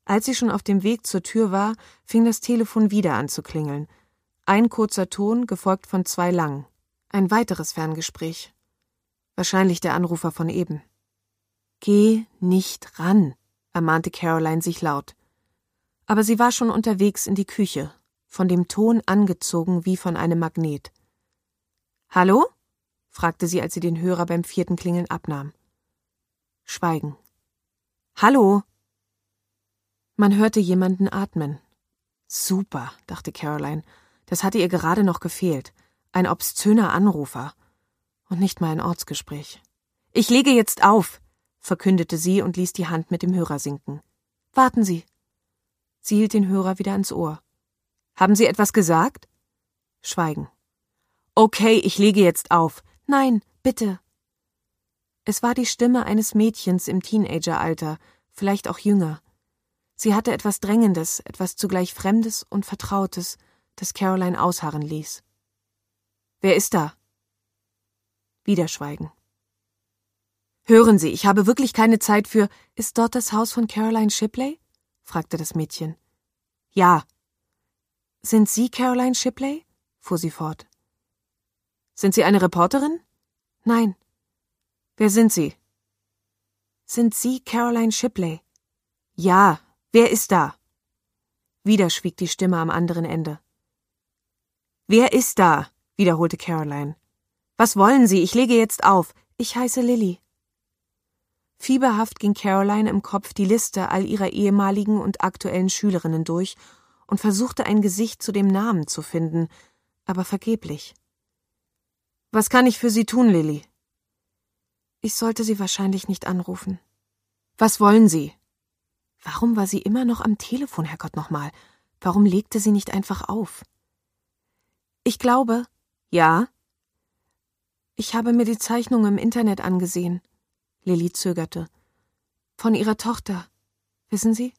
Als sie schon auf dem Weg zur Tür war, fing das Telefon wieder an zu klingeln. Ein kurzer Ton, gefolgt von 2 langen. Ein weiteres Ferngespräch. Wahrscheinlich der Anrufer von eben. »Geh nicht ran«, ermahnte Caroline sich laut. Aber sie war schon unterwegs in die Küche, von dem Ton angezogen wie von einem Magnet. »Hallo?« fragte sie, als sie den Hörer beim 4. Klingeln abnahm. Schweigen. »Hallo?« Man hörte jemanden atmen. Super, dachte Caroline, das hatte ihr gerade noch gefehlt. Ein obszöner Anrufer. Und nicht mal ein Ortsgespräch. »Ich lege jetzt auf«, verkündete sie und ließ die Hand mit dem Hörer sinken. »Warten Sie.« Sie hielt den Hörer wieder ans Ohr. »Haben Sie etwas gesagt?« Schweigen. »Okay, ich lege jetzt auf.« »Nein, bitte.« Es war die Stimme eines Mädchens im Teenageralter, vielleicht auch jünger. Sie hatte etwas Drängendes, etwas zugleich Fremdes und Vertrautes, das Caroline ausharren ließ. »Wer ist da?« Wieder Schweigen. »Hören Sie, ich habe wirklich keine Zeit für...« »Ist dort das Haus von Caroline Shipley?« fragte das Mädchen. »Ja.« »Sind Sie Caroline Shipley?« fuhr sie fort. »Sind Sie eine Reporterin?« »Nein.« »Wer sind Sie?« »Sind Sie Caroline Shipley?« »Ja. Wer ist da?« Wieder schwieg die Stimme am anderen Ende. »Wer ist da?« wiederholte Caroline. »Was wollen Sie? Ich lege jetzt auf. Ich heiße Lily.« Fieberhaft ging Caroline im Kopf die Liste all ihrer ehemaligen und aktuellen Schülerinnen durch und versuchte ein Gesicht zu dem Namen zu finden, aber vergeblich. »Was kann ich für Sie tun, Lily?« »Ich sollte Sie wahrscheinlich nicht anrufen.« »Was wollen Sie?« Warum war sie immer noch am Telefon, Herrgott nochmal? Warum legte sie nicht einfach auf? »Ich glaube...« »Ja?« »Ich habe mir die Zeichnung im Internet angesehen.« Lily zögerte. »Von Ihrer Tochter. Wissen Sie?«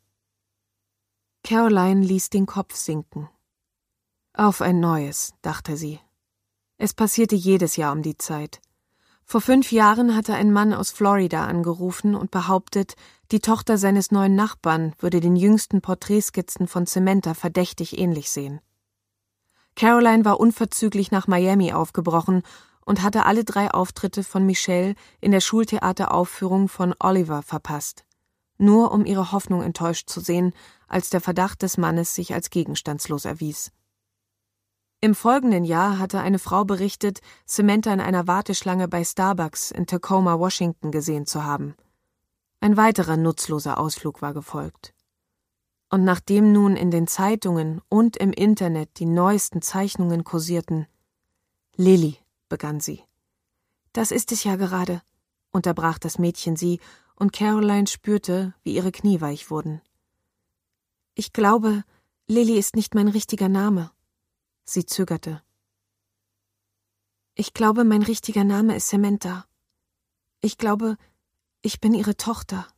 Caroline ließ den Kopf sinken. Auf ein neues, dachte sie. Es passierte jedes Jahr um die Zeit. Vor 5 Jahren hatte ein Mann aus Florida angerufen und behauptet, die Tochter seines neuen Nachbarn würde den jüngsten Porträtskizzen von Samantha verdächtig ähnlich sehen. Caroline war unverzüglich nach Miami aufgebrochen und hatte alle 3 Auftritte von Michelle in der Schultheateraufführung von Oliver verpasst, nur um ihre Hoffnung enttäuscht zu sehen, als der Verdacht des Mannes sich als gegenstandslos erwies. Im folgenden Jahr hatte eine Frau berichtet, Samantha in einer Warteschlange bei Starbucks in Tacoma, Washington gesehen zu haben. Ein weiterer nutzloser Ausflug war gefolgt. Und nachdem nun in den Zeitungen und im Internet die neuesten Zeichnungen kursierten, »Lily«, begann sie. »Das ist es ja gerade«, unterbrach das Mädchen sie, und Caroline spürte, wie ihre Knie weich wurden. »Ich glaube, Lily ist nicht mein richtiger Name.« Sie zögerte. »Ich glaube, mein richtiger Name ist Samantha. Ich glaube, ich bin ihre Tochter.«